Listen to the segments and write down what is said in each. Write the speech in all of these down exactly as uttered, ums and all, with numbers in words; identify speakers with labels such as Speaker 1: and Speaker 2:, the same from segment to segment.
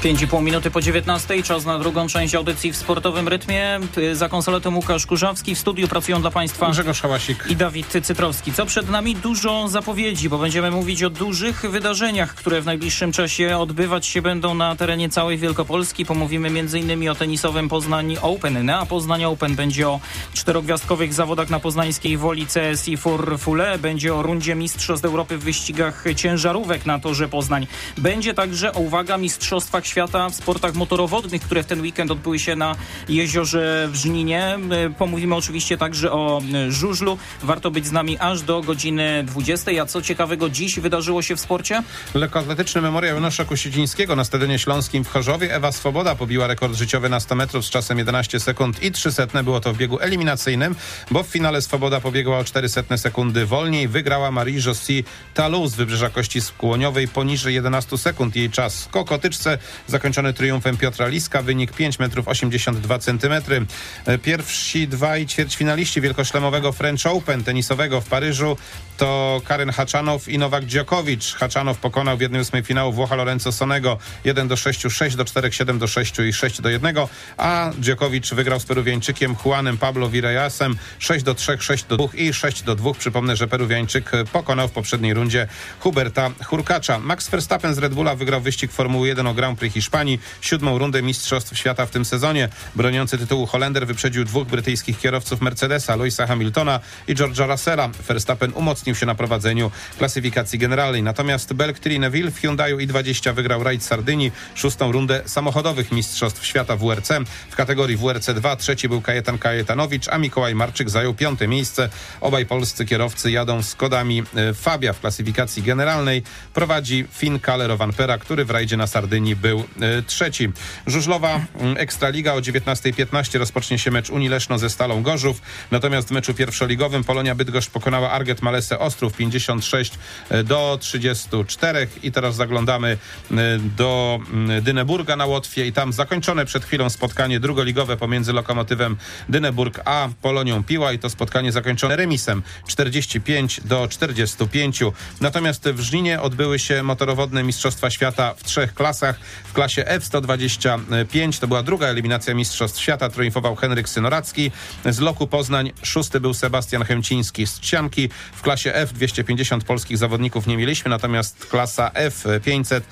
Speaker 1: pięć i pół minuty po dziewiętnastej, czas na drugą część audycji w sportowym rytmie. Za konsoletą Łukasz Kurzawski, w studiu pracują dla Państwa
Speaker 2: Grzegorz Hałasik
Speaker 1: i Dawid Cytrowski. Co przed nami? Dużo zapowiedzi, bo będziemy mówić o dużych wydarzeniach, które w najbliższym czasie odbywać się będą na terenie całej Wielkopolski. Pomówimy m.in. o tenisowym Poznań Open. Enea Poznań Open, będzie o czterogwiazdkowych zawodach na poznańskiej Woli C S I for Fule, będzie o rundzie Mistrzostw Europy w wyścigach ciężarówek na torze Poznań. Będzie także o, uwaga, mistrzostwach świata w sportach motorowodnych, które w ten weekend odbyły się na jeziorze w Żninie. Pomówimy oczywiście także o żużlu. Warto być z nami aż do godziny dwudziestej. A co ciekawego dziś wydarzyło się w sporcie?
Speaker 2: Lekkoatletyczny memoriał Janusza Kusiedzińskiego na Stadionie Śląskim w Chorzowie. Ewa Swoboda pobiła rekord życiowy na sto metrów z czasem jedenaście sekund i trzy setne. Było to w biegu eliminacyjnym, bo w finale Swoboda pobiegła o cztery setne sekundy wolniej. Wygrała Marie-Josie Talou z Wybrzeża Kości Skłoniowej poniżej jedenaście sekund. Jej czas w kokotyczce zakończony triumfem Piotra Liska, wynik pięć metrów osiemdziesiąt dwa centymetry. Pierwsi dwaj ćwierćfinaliści wielkoszlemowego French Open tenisowego w Paryżu to Karen Haczanow i Nowak Djokovic. Haczanow pokonał w jednej ósmej finału Włocha Lorenzo Sonego jeden do sześciu, sześć do czterech, siedem do sześciu i sześć do jednego, a Djokovic wygrał z Peruwiańczykiem Juanem Pablo Virayasem sześć do trzech, sześć do dwóch i sześć do dwóch. Przypomnę, że Peruwiańczyk pokonał w poprzedniej rundzie Huberta Hurkacza. Max Verstappen z Red Bulla wygrał wyścig Formuły jeden o Grand Prix Hiszpanii, siódmą rundę Mistrzostw Świata w tym sezonie. Broniący tytułu Holender wyprzedził dwóch brytyjskich kierowców Mercedesa, Lewisa Hamiltona i George'a Russella. Verstappen umocnił się na prowadzeniu klasyfikacji generalnej. Natomiast Belk Neville w Hyundaiu i dwadzieścia wygrał rajd Sardynii, szóstą rundę samochodowych Mistrzostw Świata w W R C. W kategorii W R C dwa trzeci był Kajetan Kajetanowicz, a Mikołaj Marczyk zajął piąte miejsce. Obaj polscy kierowcy jadą Skodami Fabia. W klasyfikacji generalnej prowadzi Finn Kalle Rovanpera, który w rajdzie na Sardynii był y, trzeci. Żużlowa y, Ekstraliga o dziewiętnastej piętnaście rozpocznie się mecz Unii Leszno ze Stalą Gorzów. Natomiast w meczu pierwszoligowym Polonia Bydgoszcz pokonała Arget Malesę Ostrów pięćdziesiąt sześć do trzydziestu czterech. I teraz zaglądamy y, do y, Dyneburga na Łotwie i tam zakończone przed chwilą spotkanie drugoligowe pomiędzy Lokomotywem Dyneburg a Polonią Piła i to spotkanie zakończone remisem czterdzieści pięć do czterdziestu pięciu. Natomiast w Żninie odbyły się motorowodne Mistrzostwa Świata w trzech klasach. W klasie F sto dwadzieścia pięć to była druga eliminacja Mistrzostw Świata. Triumfował Henryk Synoracki. Z Loku Poznań szósty był Sebastian Chęciński z Trzcianki. W klasie F dwieście pięćdziesiąt polskich zawodników nie mieliśmy, natomiast klasa F pięćset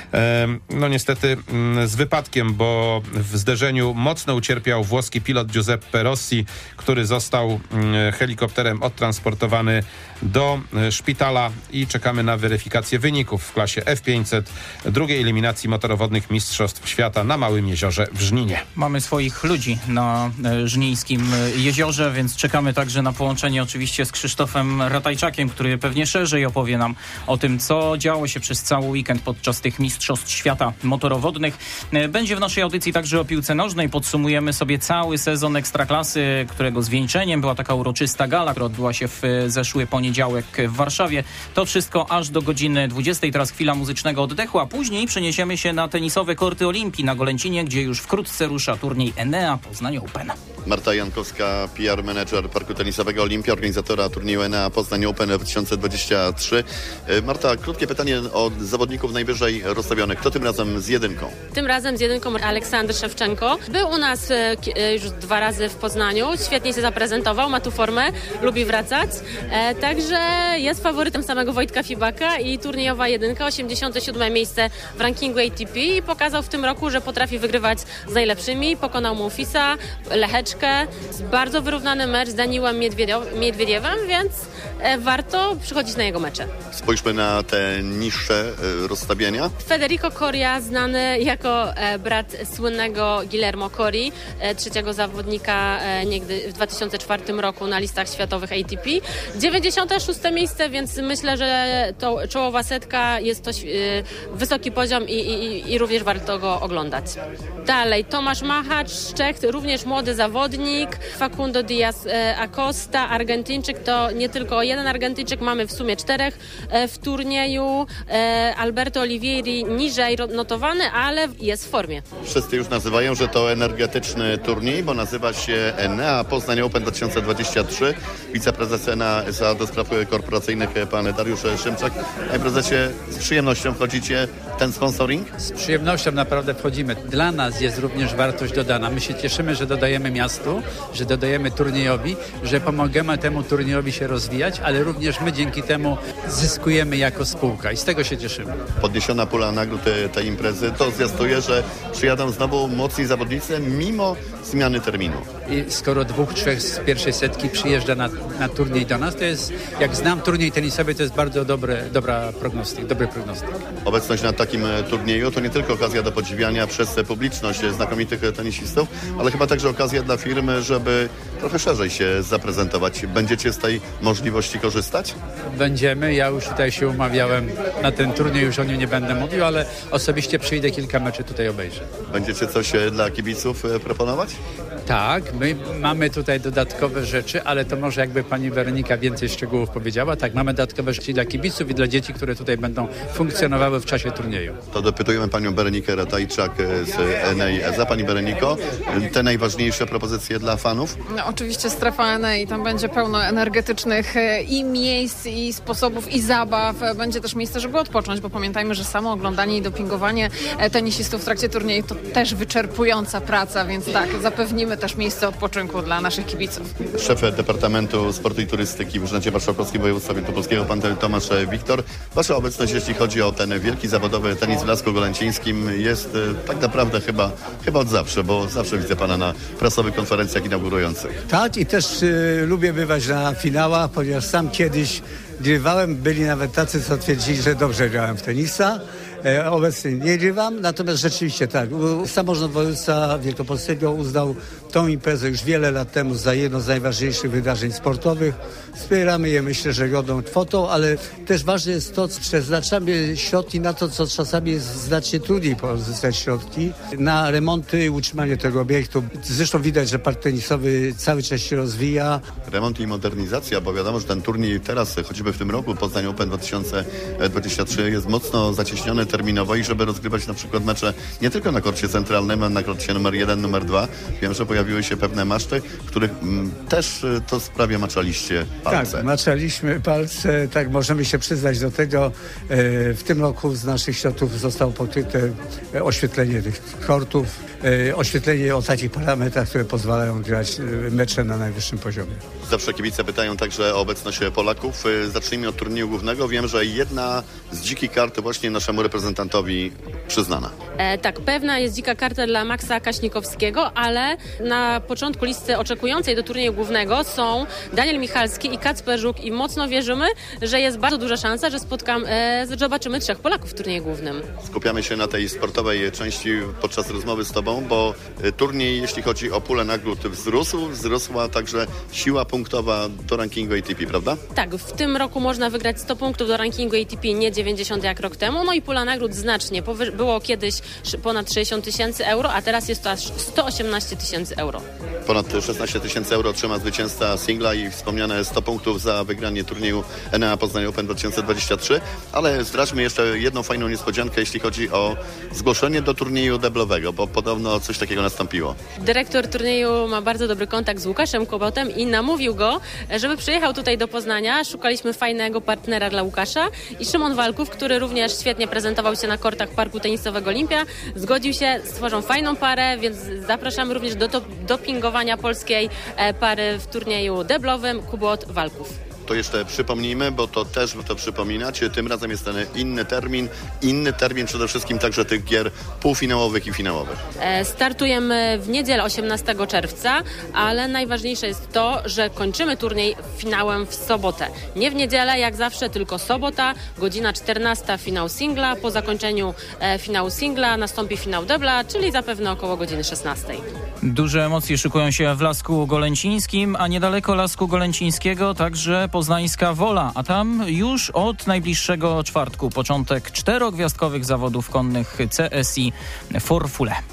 Speaker 2: no niestety z wypadkiem, bo w zderzeniu mocno ucierpiał włoski pilot Giuseppe Rossi, który został helikopterem odtransportowany do szpitala i czekamy na weryfikację wyników w klasie F pięćset drugiej eliminacji motorowodnych Mistrzostw Świata na Małym Jeziorze w Żninie.
Speaker 1: Mamy swoich ludzi na żnińskim jeziorze, więc czekamy także na połączenie oczywiście z Krzysztofem Ratajczakiem, który pewnie szerzej opowie nam o tym, co działo się przez cały weekend podczas tych Mistrzostw Świata motorowodnych. Będzie w naszej audycji także o piłce nożnej. Podsumujemy sobie cały sezon Ekstraklasy, którego zwieńczeniem była taka uroczysta gala, która odbyła się w zeszły poniedziałek w Warszawie. To wszystko aż do godziny dwudziestej. Teraz chwila muzycznego oddechu, a później przeniesiemy się na tenisowe korty Olimpii na Golęcinie, gdzie już wkrótce rusza turniej Enea Poznań Open.
Speaker 3: Marta Jankowska, P R Manager Parku Tenisowego Olimpia, organizatora turnieju Enea Poznań Open dwa tysiące dwudziesty trzeci. Marta, krótkie pytanie od zawodników najwyżej rozstawionych. Kto tym razem z jedynką?
Speaker 4: Tym razem z jedynką Aleksander Szewczenko. Był u nas już dwa razy w Poznaniu. Świetnie się zaprezentował, ma tu formę, lubi wracać. E, także jest faworytem samego Wojtka Fibaka i turniejowa jedynka, osiemdziesiąte siódme miejsce w rankingu A T P i pokazał w tym roku, że potrafi wygrywać z najlepszymi. Pokonał Monfisa, Lecheczkę. Bardzo wyrównany mecz z Daniłem Miedwiediewem, więc e, warto przychodzić na jego mecze.
Speaker 3: Spójrzmy na te niższe e, rozstawienia.
Speaker 4: Federico Coria, znany jako e, brat słynnego Guillermo Cori, e, trzeciego zawodnika e, niegdy w dwa tysiące czwartym roku na listach światowych A T P. dziewięćdziesiąte szóste miejsce, więc myślę, że to czołowa setka jest to e, wysoki poziom i, i, i również warto go oglądać. Dalej, Tomasz Machacz z Czech, również młody zawodnik. Facundo Diaz e, Acosta, Argentyńczyk, to nie tylko jeden Argentyńczyk, mamy w sumie czterech e, w turnieju. E, Alberto Olivieri niżej notowany, ale jest w formie.
Speaker 3: Wszyscy już nazywają, że to energetyczny turniej, bo nazywa się Enea Poznań Open dwa tysiące dwudziesty trzeci. Wiceprezes Enea S A do spraw korporacyjnych pan Dariusz Szymczak. Panie prezesie, z przyjemnością wchodzicie ten sponsoring?
Speaker 5: Z przyjemnością naprawdę wchodzimy. Dla nas jest również wartość dodana. My się cieszymy, że dodajemy miastu, że dodajemy turniejowi, że pomagamy temu turniejowi się rozwijać, ale również my dzięki temu zyskujemy jako spółka i z tego się cieszymy.
Speaker 3: Podniesiona pula nagród tej imprezy to zwiastuje, że przyjadą znowu mocni zawodnicy mimo zmiany terminu.
Speaker 5: I skoro dwóch, trzech z pierwszej setki przyjeżdża na, na turniej do nas, to jest, jak znam turniej tenisowy, to jest bardzo dobre, dobra prognostyk, dobry prognostyk.
Speaker 3: Obecność na takim turnieju to nie tylko okazja do podziwiania przez publiczność znakomitych tenisistów, ale chyba także okazja dla firmy, żeby trochę szerzej się zaprezentować. Będziecie z tej możliwości korzystać?
Speaker 5: Będziemy. Ja już tutaj się umawiałem na ten turniej, już o nim nie będę mówił, ale osobiście przyjdę kilka meczy tutaj obejrzeć.
Speaker 3: Będziecie coś dla kibiców proponować?
Speaker 5: Tak, my mamy tutaj dodatkowe rzeczy, ale to może jakby pani Weronika więcej szczegółów powiedziała. Tak, mamy dodatkowe rzeczy dla kibiców i dla dzieci, które tutaj będą funkcjonowały w czasie turnieju.
Speaker 3: To dopytujemy panią Berenikę Ratajczak z N A S A. Pani Bereniko, te najważniejsze propozycje dla fanów?
Speaker 6: No, oczywiście strefa N A, tam będzie pełno energetycznych i miejsc, i sposobów, i zabaw. Będzie też miejsce, żeby odpocząć, bo pamiętajmy, że samo oglądanie i dopingowanie tenisistów w trakcie turnieju to też wyczerpująca praca, więc tak, zapewnimy też miejsce odpoczynku dla naszych kibiców.
Speaker 3: Szef Departamentu Sportu i Turystyki w Urzędzie Marszałkowskim Województwa Wielkopolskiego, pan Tomasz Wiktor. Wasza obecność, jeśli chodzi o ten wielki zawodowy tenis w Lasku Golęcińskim, jest tak naprawdę chyba, chyba od zawsze, bo zawsze widzę pana na prasowych konferencjach inaugurujących.
Speaker 7: Tak, i też y, lubię bywać na finałach, ponieważ sam kiedyś grywałem, byli nawet tacy, co twierdzili, że dobrze grałem w tenisa. E, obecnie nie grywam, natomiast rzeczywiście tak, samorząd województwa wielkopolskiego uznał tą imprezę już wiele lat temu za jedno z najważniejszych wydarzeń sportowych. Wspieramy je, myślę, że godną kwotą, ale też ważne jest to, że przeznaczamy środki na to, co czasami jest znacznie trudniej pozyskać środki, na remonty i utrzymanie tego obiektu. Zresztą widać, że park tenisowy cały czas się rozwija.
Speaker 3: Remont i modernizacja, bo wiadomo, że ten turniej teraz, choćby w tym roku, Poznań Open dwa tysiące dwudziesty trzeci, jest mocno zacieśniony terminowo i żeby rozgrywać na przykład mecze nie tylko na korcie centralnym, ale na korcie numer jeden, numer dwa. Wiem, że pojawiły się pewne maszty, których m, też to sprawia maczaliście palce.
Speaker 7: Tak, maczaliśmy palce, tak możemy się przyznać do tego. W tym roku z naszych środków zostało pokryte oświetlenie tych kortów, oświetlenie o takich parametrach, które pozwalają grać mecze na najwyższym poziomie.
Speaker 3: Zawsze kibice pytają także o obecność Polaków. Zacznijmy od turnieju głównego. Wiem, że jedna z dzikich kart właśnie naszemu reprezentantowi przyznana.
Speaker 4: E, tak, pewna jest dzika karta dla Maxa Kaśnikowskiego, ale na początku listy oczekującej do turnieju głównego są Daniel Michalski i Kacper Żuk i mocno wierzymy, że jest bardzo duża szansa, że spotkam, e, zobaczymy trzech Polaków w turnieju głównym.
Speaker 3: Skupiamy się na tej sportowej części podczas rozmowy z tobą, bo turniej, jeśli chodzi o pulę nagród, wzrósł, wzrosła także siła punktowa do rankingu A T P, prawda?
Speaker 4: Tak, w tym roku można wygrać sto punktów do rankingu A T P, nie dziewięćdziesiąt jak rok temu, no i pula nagród znacznie. Powy- było kiedyś ponad sześćdziesiąt tysięcy euro, a teraz jest to aż sto osiemnaście tysięcy euro.
Speaker 3: Ponad szesnaście tysięcy euro otrzyma zwycięzca singla i wspomniane sto punktów za wygranie turnieju N A Poznań Open dwa tysiące dwudziesty trzeci, ale zdradźmy jeszcze jedną fajną niespodziankę, jeśli chodzi o zgłoszenie do turnieju deblowego, bo podobno coś takiego nastąpiło.
Speaker 4: Dyrektor turnieju ma bardzo dobry kontakt z Łukaszem Kobotem i namówił go, żeby przyjechał tutaj do Poznania. Szukaliśmy fajnego partnera dla Łukasza i Szymon Walków, który również świetnie prezentował się na kortach parku tenisowego Olimpia, zgodził się, stworzą fajną parę, więc zapraszamy również do dopingowania polskiej pary w turnieju deblowym Kubot-Walków.
Speaker 3: To jeszcze przypomnijmy, bo to też to przypominać. Tym razem jest ten inny termin. Inny termin przede wszystkim także tych gier półfinałowych i finałowych.
Speaker 4: E, startujemy w niedzielę osiemnastego czerwca, ale najważniejsze jest to, że kończymy turniej finałem w sobotę. Nie w niedzielę, jak zawsze, tylko sobota, godzina czternasta finał singla. Po zakończeniu e, finału singla nastąpi finał debla, czyli zapewne około godziny szesnastej.
Speaker 1: Duże emocje szykują się w Lasku Golęcińskim, a niedaleko Lasku Golęcińskiego także poznańska Wola, a tam już od najbliższego czwartku początek czterogwiazdkowych zawodów konnych C S I Forfule.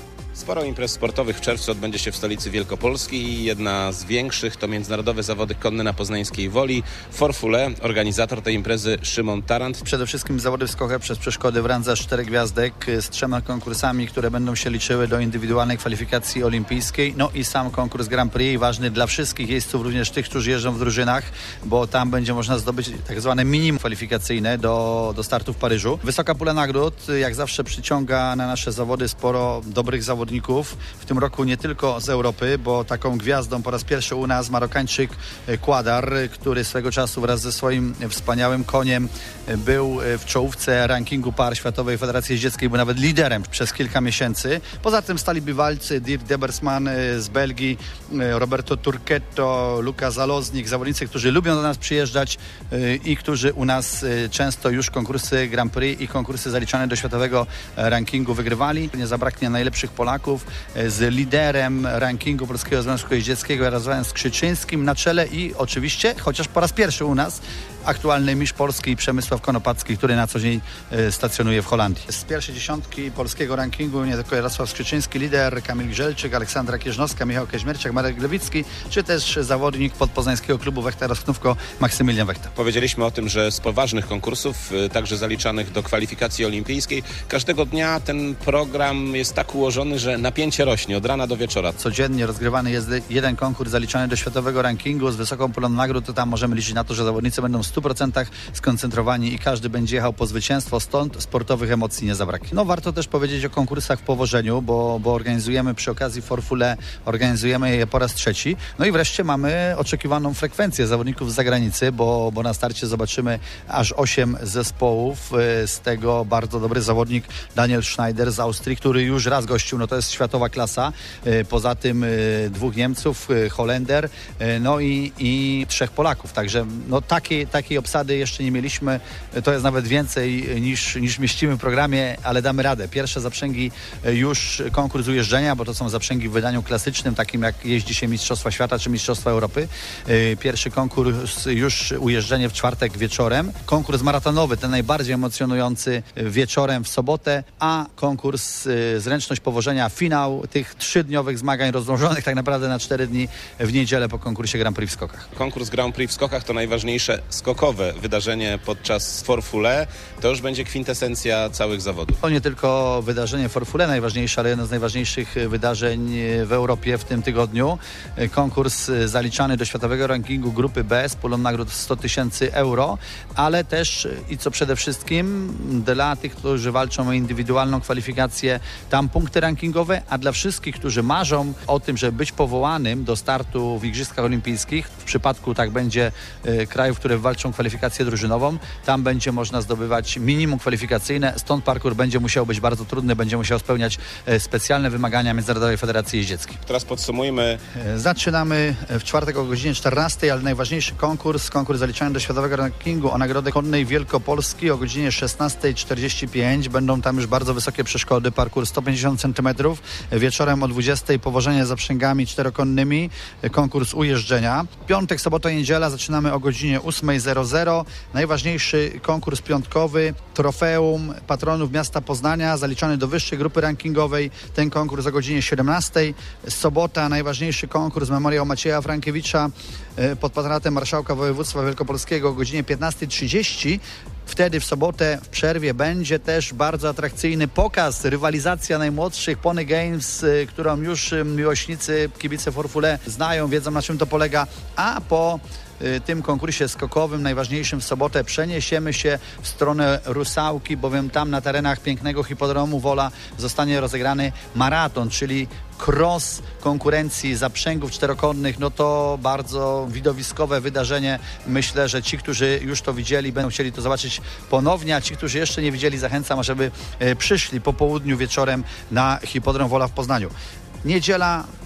Speaker 2: Sporo imprez sportowych w czerwcu odbędzie się w stolicy Wielkopolski. Jedna z większych to międzynarodowe zawody konne na poznańskiej Woli. Forfule, organizator tej imprezy Szymon Tarant.
Speaker 8: Przede wszystkim zawody w skokach przez przeszkody w randze czterech gwiazdek z trzema konkursami, które będą się liczyły do indywidualnej kwalifikacji olimpijskiej. No i sam konkurs Grand Prix, ważny dla wszystkich jeźdźców, również tych, którzy jeżdżą w drużynach, bo tam będzie można zdobyć tak zwane minimum kwalifikacyjne do, do startu w Paryżu. Wysoka pula nagród, jak zawsze przyciąga na nasze zawody sporo dobrych zawodników. W tym roku nie tylko z Europy, bo taką gwiazdą po raz pierwszy u nas Marokańczyk Kładar, który swego czasu wraz ze swoim wspaniałym koniem był w czołówce rankingu par Światowej Federacji Jeździeckiej, był nawet liderem przez kilka miesięcy. Poza tym stali bywalcy Dirk Debersman z Belgii, Roberto Turquetto, Luka Zaloznik, zawodnicy, którzy lubią do nas przyjeżdżać i którzy u nas często już konkursy Grand Prix i konkursy zaliczane do światowego rankingu wygrywali. Nie zabraknie najlepszych Polaków z liderem rankingu Polskiego Związku Jeździeckiego Jarosławem Skrzyczyńskim na czele i oczywiście, chociaż po raz pierwszy u nas, aktualny mistrz Polski Przemysław Konopacki, który na co dzień stacjonuje w Holandii. Z pierwszej dziesiątki polskiego rankingu nie tylko Jarosław Skrzyczyński, lider Kamil Grzelczyk, Aleksandra Kieżnowska, Michał Kaźmierczak, Marek Lewicki, czy też zawodnik podpoznańskiego klubu Wechta Rosknówko Maksymilian Wechta.
Speaker 2: Powiedzieliśmy o tym, że z poważnych konkursów, także zaliczanych do kwalifikacji olimpijskiej, każdego dnia ten program jest tak ułożony, że napięcie rośnie od rana do wieczora.
Speaker 8: Codziennie rozgrywany jest jeden konkurs zaliczany do światowego rankingu z wysoką pulą nagród, to tam możemy liczyć na to, że zawodnicy będą w stu procentach skoncentrowani i każdy będzie jechał po zwycięstwo, stąd sportowych emocji nie zabraknie. No warto też powiedzieć o konkursach w powożeniu, bo, bo organizujemy przy okazji Forfule, organizujemy je po raz trzeci. No i wreszcie mamy oczekiwaną frekwencję zawodników z zagranicy, bo, bo na starcie zobaczymy aż osiem zespołów, z tego bardzo dobry zawodnik Daniel Schneider z Austrii, który już raz gościł, no to jest światowa klasa. Poza tym dwóch Niemców, Holender, no i, i trzech Polaków. Także no takiej, takiej obsady jeszcze nie mieliśmy. To jest nawet więcej niż, niż mieścimy w programie, ale damy radę. Pierwsze zaprzęgi już konkurs ujeżdżenia, bo to są zaprzęgi w wydaniu klasycznym, takim jak jeździ się Mistrzostwa Świata czy Mistrzostwa Europy. Pierwszy konkurs już ujeżdżenie w czwartek wieczorem. Konkurs maratonowy, ten najbardziej emocjonujący wieczorem w sobotę, a konkurs zręczność powożenia, finał tych trzydniowych zmagań rozłożonych tak naprawdę na cztery dni w niedzielę po konkursie Grand Prix w skokach.
Speaker 2: Konkurs Grand Prix w skokach to najważniejsze skokowe wydarzenie podczas Forfule. To już będzie kwintesencja całych zawodów.
Speaker 8: To nie tylko wydarzenie Forfule najważniejsze, ale jedno z najważniejszych wydarzeń w Europie w tym tygodniu. Konkurs zaliczany do światowego rankingu grupy B z pulą nagród sto tysięcy euro, ale też i co przede wszystkim dla tych, którzy walczą o indywidualną kwalifikację, tam punkty rankingowe, a dla wszystkich, którzy marzą o tym, żeby być powołanym do startu w Igrzyskach Olimpijskich, w przypadku tak będzie y, krajów, które walczą kwalifikację drużynową, tam będzie można zdobywać minimum kwalifikacyjne, stąd parkour będzie musiał być bardzo trudny, będzie musiał spełniać y, specjalne wymagania Międzynarodowej Federacji Jeździeckiej.
Speaker 2: Teraz podsumujmy.
Speaker 8: Y, zaczynamy w czwartek o godzinie czternastej, ale najważniejszy konkurs, konkurs zaliczany do światowego rankingu o Nagrodę Konnej Wielkopolski o godzinie szesnasta czterdzieści pięć. Będą tam już bardzo wysokie przeszkody, parkour sto pięćdziesiąt centymetrów. Wieczorem o dwudziestej powożenie zaprzęgami czterokonnymi, konkurs ujeżdżenia. Piątek, sobota i niedziela zaczynamy o godzinie ósma zero zero. Najważniejszy konkurs piątkowy, trofeum patronów miasta Poznania, zaliczony do wyższej grupy rankingowej. Ten konkurs o godzinie siedemnastej. Sobota, najważniejszy konkurs, memoriał Macieja Frankiewicza pod patronatem Marszałka Województwa Wielkopolskiego o godzinie piętnasta trzydzieści. Wtedy w sobotę w przerwie będzie też bardzo atrakcyjny pokaz, rywalizacja najmłodszych Pony Games, którą już miłośnicy, kibice Forfule znają, wiedzą na czym to polega, a po tym konkursie skokowym, najważniejszym w sobotę, przeniesiemy się w stronę Rusałki, bowiem tam na terenach pięknego hipodromu Wola zostanie rozegrany maraton, czyli cross konkurencji zaprzęgów czterokonnych. No to bardzo widowiskowe wydarzenie. Myślę, że ci, którzy już to widzieli, będą chcieli to zobaczyć ponownie, a ci, którzy jeszcze nie widzieli, zachęcam, żeby przyszli po południu wieczorem na hipodrom Wola w Poznaniu. Niedziela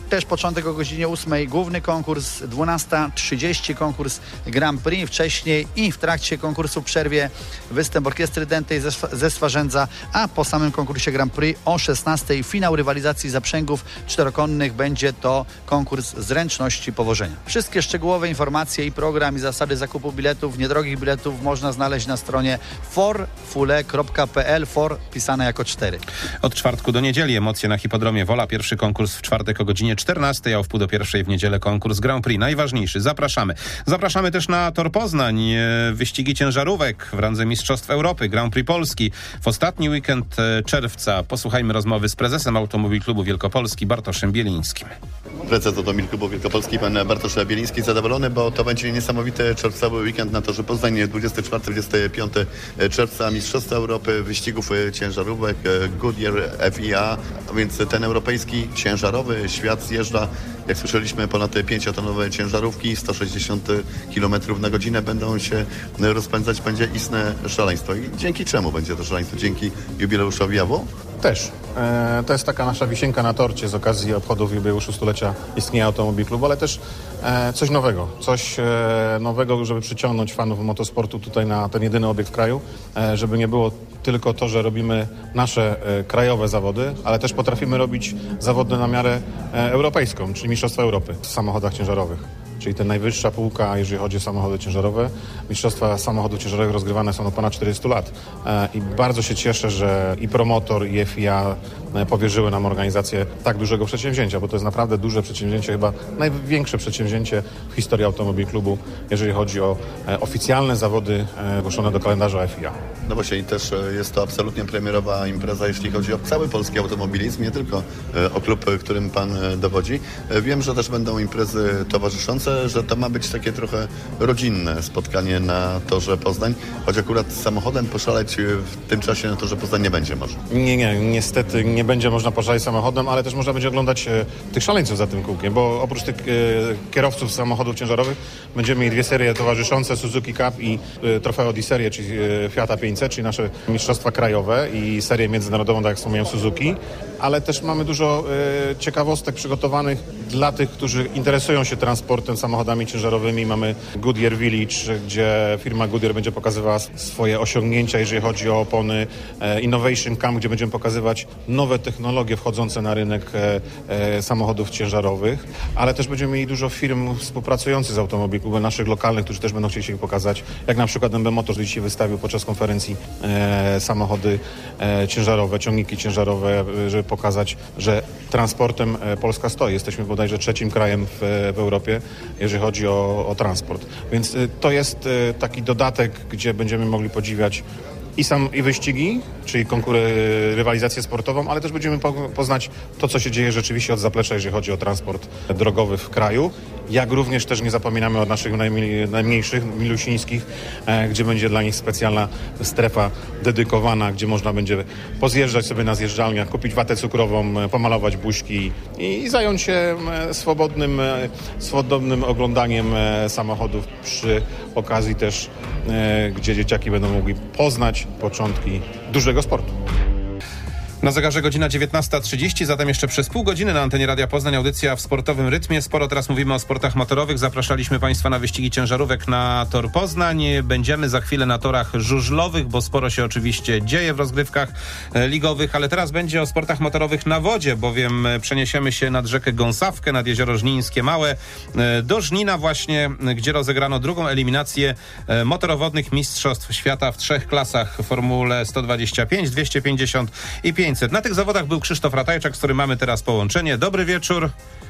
Speaker 8: Też początek o godzinie ósmej, główny konkurs, dwunasta trzydzieści konkurs Grand Prix. Wcześniej i w trakcie konkursu w przerwie występ orkiestry dętej ze, ze Swarzędza, a po samym konkursie Grand Prix o szesnastej finał rywalizacji zaprzęgów czterokonnych. Będzie to konkurs zręczności powożenia. Wszystkie szczegółowe informacje i program i zasady zakupu biletów, niedrogich biletów można znaleźć na stronie forfule kropka p l, for pisane jako cztery.
Speaker 2: Od czwartku do niedzieli emocje na hipodromie Wola. Pierwszy konkurs w czwartek o godzinie czternastej, a o wpół do pierwszej w niedzielę konkurs Grand Prix. Najważniejszy. Zapraszamy. Zapraszamy też na Tor Poznań. Wyścigi ciężarówek w randze Mistrzostw Europy, Grand Prix Polski. W ostatni weekend czerwca posłuchajmy rozmowy z prezesem Automobil Klubu Wielkopolski Bartoszem Bielińskim.
Speaker 3: Prezes Automobil Klubu Wielkopolski, pan Bartosz Bieliński, zadowolony, bo to będzie niesamowity czerwcowy weekend na Torze Poznań, dwudziestego czwartego do dwudziestego piątego czerwca, Mistrzostwa Europy, wyścigów ciężarówek, Goodyear F I A, a więc ten europejski ciężarowy świat zjeżdża, jak słyszeliśmy, ponad pięciotonowe ciężarówki, sto sześćdziesiąt kilometrów na godzinę będą się rozpędzać, będzie istne szaleństwo. I dzięki czemu będzie to szaleństwo? Dzięki jubileuszowi A W?
Speaker 9: Też. E, to jest taka nasza wisienka na torcie z okazji obchodów jubileuszu stulecia istnienia Automobil Klubu, ale też e, coś nowego. Coś e, nowego, żeby przyciągnąć fanów motosportu tutaj na ten jedyny obiekt w kraju, e, żeby nie było tylko to, że robimy nasze e, krajowe zawody, ale też potrafimy robić zawody na miarę e, europejską, czyli Mistrzostwa Europy w samochodach ciężarowych. Czyli ta najwyższa półka, jeżeli chodzi o samochody ciężarowe. Mistrzostwa samochodów ciężarowych rozgrywane są od ponad czterdziestu lat. I bardzo się cieszę, że i promotor, i F I A powierzyły nam organizację tak dużego przedsięwzięcia, bo to jest naprawdę duże przedsięwzięcie, chyba największe przedsięwzięcie w historii Automobil Klubu, jeżeli chodzi o oficjalne zawody ogłoszone do kalendarza F I A.
Speaker 3: No właśnie i też jest to absolutnie premierowa impreza, jeśli chodzi o cały polski automobilizm, nie tylko o klub, którym pan dowodzi. Wiem, że też będą imprezy towarzyszące, że to ma być takie trochę rodzinne spotkanie na Torze Poznań, choć akurat samochodem poszaleć w tym czasie na Torze Poznań nie będzie można.
Speaker 9: Nie, nie, niestety nie będzie można poszaleć samochodem, ale też można będzie oglądać e, tych szaleńców za tym kółkiem, bo oprócz tych e, kierowców samochodów ciężarowych będziemy mieli dwie serie towarzyszące, Suzuki Cup i e, Trofeo di Serie, czyli e, Fiata pięćset, czyli nasze mistrzostwa krajowe i serię międzynarodową, tak jak wspomniałem, Suzuki, ale też mamy dużo e, ciekawostek przygotowanych dla tych, którzy interesują się transportem, samochodami ciężarowymi. Mamy Goodyear Village, gdzie firma Goodyear będzie pokazywała swoje osiągnięcia, jeżeli chodzi o opony, e, Innovation Camp, gdzie będziemy pokazywać nowe technologie wchodzące na rynek e, e, samochodów ciężarowych, ale też będziemy mieli dużo firm współpracujących z Automobil Klubem, naszych lokalnych, którzy też będą chcieli się pokazać, jak na przykład M B Motors dzisiaj wystawił podczas konferencji e, samochody e, ciężarowe, ciągniki ciężarowe, e, żeby pokazać, że transportem e, Polska stoi. Jesteśmy bodajże trzecim krajem w, w Europie, jeżeli chodzi o, o transport. Więc e, to jest e, taki dodatek, gdzie będziemy mogli podziwiać i sam i wyścigi, czyli konkury, rywalizację sportową, ale też będziemy po, poznać to, co się dzieje rzeczywiście od zaplecza, jeżeli chodzi o transport drogowy w kraju. Jak również też nie zapominamy o naszych najmniej, najmniejszych, milusińskich, e, gdzie będzie dla nich specjalna strefa dedykowana, gdzie można będzie pozjeżdżać sobie na zjeżdżalniach, kupić watę cukrową, e, pomalować buźki i, i zająć się e, swobodnym, e, swobodnym oglądaniem e, samochodów przy okazji też, e, gdzie dzieciaki będą mogli poznać początki dużego sportu.
Speaker 2: Na zegarze godzina dziewiętnasta trzydzieści, zatem jeszcze przez pół godziny na antenie Radia Poznań audycja w sportowym rytmie. Sporo teraz mówimy o sportach motorowych. Zapraszaliśmy Państwa na wyścigi ciężarówek na Tor Poznań. Będziemy za chwilę na torach żużlowych, bo sporo się oczywiście dzieje w rozgrywkach ligowych, ale teraz będzie o sportach motorowych na wodzie, bowiem przeniesiemy się nad rzekę Gąsawkę, nad jezioro Żnińskie Małe, do Żnina właśnie, gdzie rozegrano drugą eliminację motorowodnych mistrzostw świata w trzech klasach: w Formule sto dwadzieścia pięć, dwieście pięćdziesiąt i pięćset. Na tych zawodach był Krzysztof Ratajczak, z którym mamy teraz połączenie. Dobry wieczór.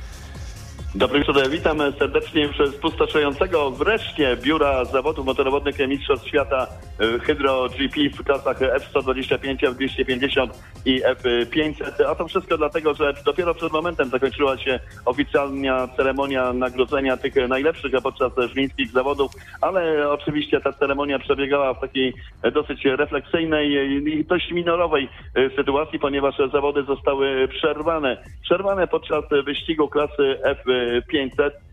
Speaker 10: Dobry wieczór, witam serdecznie już z pustoszającego wreszcie biura zawodów motorowodnych Mistrzostw Świata Hydro G P w klasach F sto dwadzieścia pięć, F dwieście pięćdziesiąt i F pięćset. A to wszystko dlatego, że dopiero przed momentem zakończyła się oficjalna ceremonia nagrodzenia tych najlepszych podczas żnińskich zawodów, ale oczywiście ta ceremonia przebiegała w takiej dosyć refleksyjnej i dość minorowej sytuacji, ponieważ zawody zostały przerwane. Przerwane podczas wyścigu klasy F pięćset.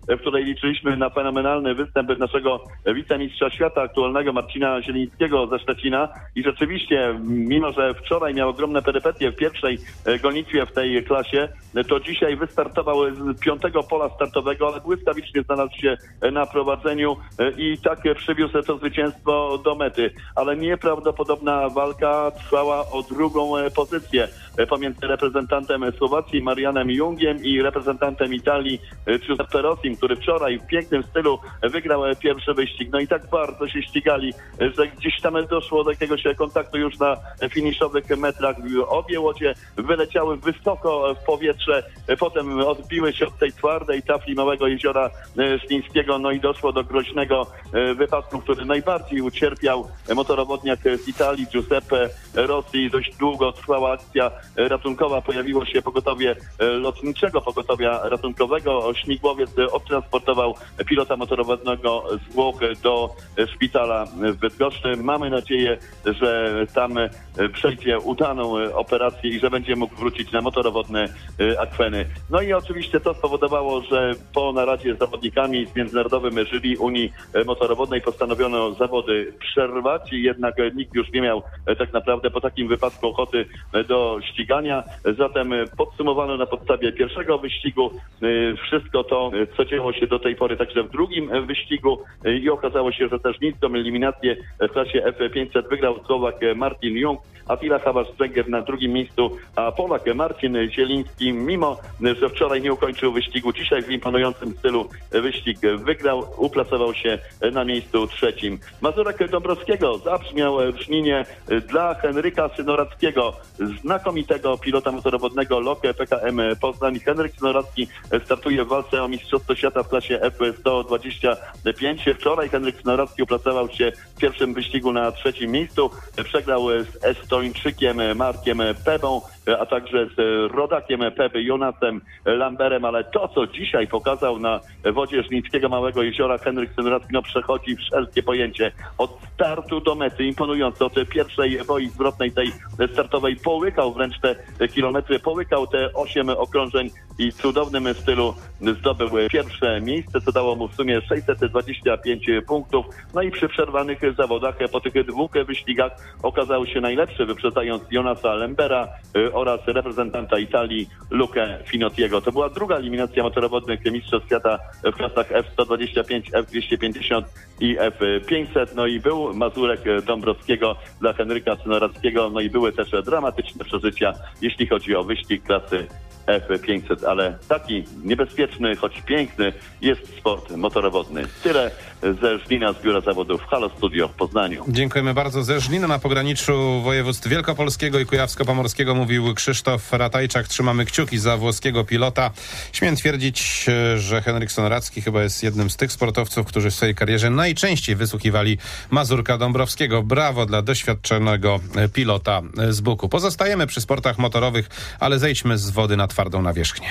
Speaker 10: w której liczyliśmy na fenomenalny występ naszego wicemistrza świata aktualnego Marcina Zielińskiego ze Szczecina i rzeczywiście, mimo że wczoraj miał ogromne perypetie w pierwszej gonitwie w tej klasie, to dzisiaj wystartował z piątego pola startowego, ale błyskawicznie znalazł się na prowadzeniu i tak przywiózł to zwycięstwo do mety. Ale nieprawdopodobna walka trwała o drugą pozycję pomiędzy reprezentantem Słowacji Marianem Jungiem i reprezentantem Italii Giuseppe Rossim, który wczoraj w pięknym stylu wygrał pierwszy wyścig. No i tak bardzo się ścigali, że gdzieś tam doszło do jakiegoś kontaktu już na finiszowych metrach. Obie łodzie wyleciały wysoko w powietrze, potem odbiły się od tej twardej tafli Małego Jeziora Szlińskiego, no i doszło do groźnego wypadku, który najbardziej ucierpiał motorowodniak z Italii Giuseppe Rossi. Dość długo trwała akcja ratunkowa, pojawiło się pogotowie lotniczego, pogotowia ratunkowego. Śmigłowiec odtransportował pilota motorowodnego z Włoch do szpitala w Bydgoszczy. Mamy nadzieję, że tam przejdzie udaną operację i że będzie mógł wrócić na motorowodne akweny. No i oczywiście to spowodowało, że po naradzie z zawodnikami z międzynarodowym jury Unii Motorowodnej postanowiono zawody przerwać, jednak nikt już nie miał tak naprawdę po takim wypadku ochoty do ścigania. Zatem podsumowano na podstawie pierwszego wyścigu wszystko to, co działo się do tej pory także w drugim wyścigu i okazało się, że też niską eliminację w klasie F pięćset wygrał Słowak Martin Jung, Attila Hawasz-Zenger na drugim miejscu, a Polak Marcin Zieliński, mimo że wczoraj nie ukończył wyścigu, dzisiaj w imponującym stylu wyścig wygrał, uplasował się na miejscu trzecim. Mazurek Dąbrowskiego zabrzmiał w Żninie dla Henryka Synorackiego, znakomitego pilota motorowodnego Loke P K M Poznań. Henryk Synoracki startuje w walce o Mistrzostwo Świata w klasie F sto dwadzieścia pięć. Wczoraj Henryk Synoracki uplasował się w pierwszym wyścigu na trzecim miejscu. Przegrał z Estończykiem Markiem Pebą, a także z rodakiem Peby Jonasem Lamberem, ale to, co dzisiaj pokazał na wodzie Żnińskiego Małego Jeziora Henryk Synoracki, no przechodzi wszelkie pojęcie. Od startu do mety, imponująco, od pierwszej boi zwrotnej tej startowej połykał wręcz te kilometry, połykał te osiem okrążeń i w cudownym stylu zdobył pierwsze miejsce, co dało mu w sumie sześćset dwadzieścia pięć punktów. No i przy przerwanych zawodach po tych dwóch wyścigach okazał się najlepszy, wyprzedzając Jonasa Lambera oraz reprezentanta Italii Lukę Finottiego. To była druga eliminacja motorowodnych mistrzostw świata w klasach F sto dwadzieścia pięć, F dwieście pięćdziesiąt i F pięćset. No i był Mazurek Dąbrowskiego dla Henryka Synorackiego. No i były też dramatyczne przeżycia, jeśli chodzi o wyścig klasy F pięćset, ale taki niebezpieczny, choć piękny jest sport motorowodny. Tyle ze Żnina z Biura Zawodów Halo Studio w Poznaniu.
Speaker 2: Dziękujemy bardzo. Ze Żnina na pograniczu województw wielkopolskiego i kujawsko-pomorskiego mówił Krzysztof Ratajczak. Trzymamy kciuki za włoskiego pilota. Śmiem twierdzić, że Henryk Synoracki chyba jest jednym z tych sportowców, którzy w swojej karierze najczęściej wysłuchiwali Mazurka Dąbrowskiego. Brawo dla doświadczonego pilota z Buku. Pozostajemy przy sportach motorowych, ale zejdźmy z wody na twardą nawierzchnię.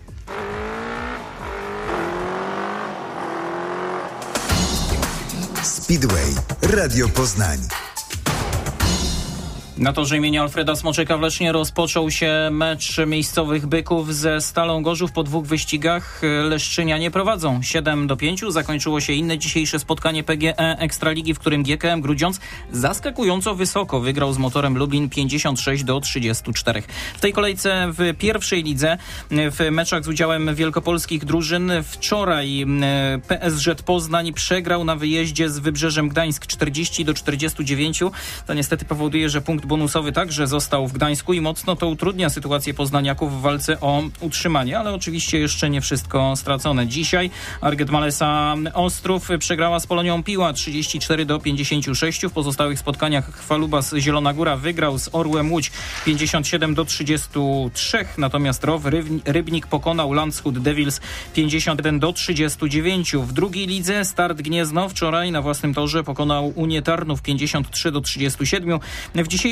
Speaker 11: Speedway Radio Poznań.
Speaker 1: Na torze imienia Alfreda Smoczyka w Lesznie rozpoczął się mecz miejscowych byków ze Stalą Gorzów. Po dwóch wyścigach leszczynianie prowadzą siedem do pięciu. Zakończyło się inne dzisiejsze spotkanie P G E Ekstraligi, w którym G K M Grudziądz zaskakująco wysoko wygrał z Motorem Lublin pięćdziesiąt sześć do trzydziestu czterech. W tej kolejce w pierwszej lidze w meczach z udziałem wielkopolskich drużyn wczoraj P S Z Poznań przegrał na wyjeździe z Wybrzeżem Gdańsk czterdzieści do czterdziestu dziewięciu. To niestety powoduje, że punkt bonusowy także został w Gdańsku i mocno to utrudnia sytuację poznaniaków w walce o utrzymanie, ale oczywiście jeszcze nie wszystko stracone. Dzisiaj Arget Malesa Ostrów przegrała z Polonią Piła trzydzieści cztery do pięćdziesięciu sześciu. W pozostałych spotkaniach Chwalubas Zielona Góra wygrał z Orłem Łódź pięćdziesiąt siedem do trzydziestu trzech, natomiast Row Rybnik pokonał Landshut Devils pięćdziesiąt jeden do trzydziestu dziewięciu. W drugiej lidze Start Gniezno wczoraj na własnym torze pokonał Unię Tarnów pięćdziesiąt trzy do trzydziestu siedmiu. W dzisiejszym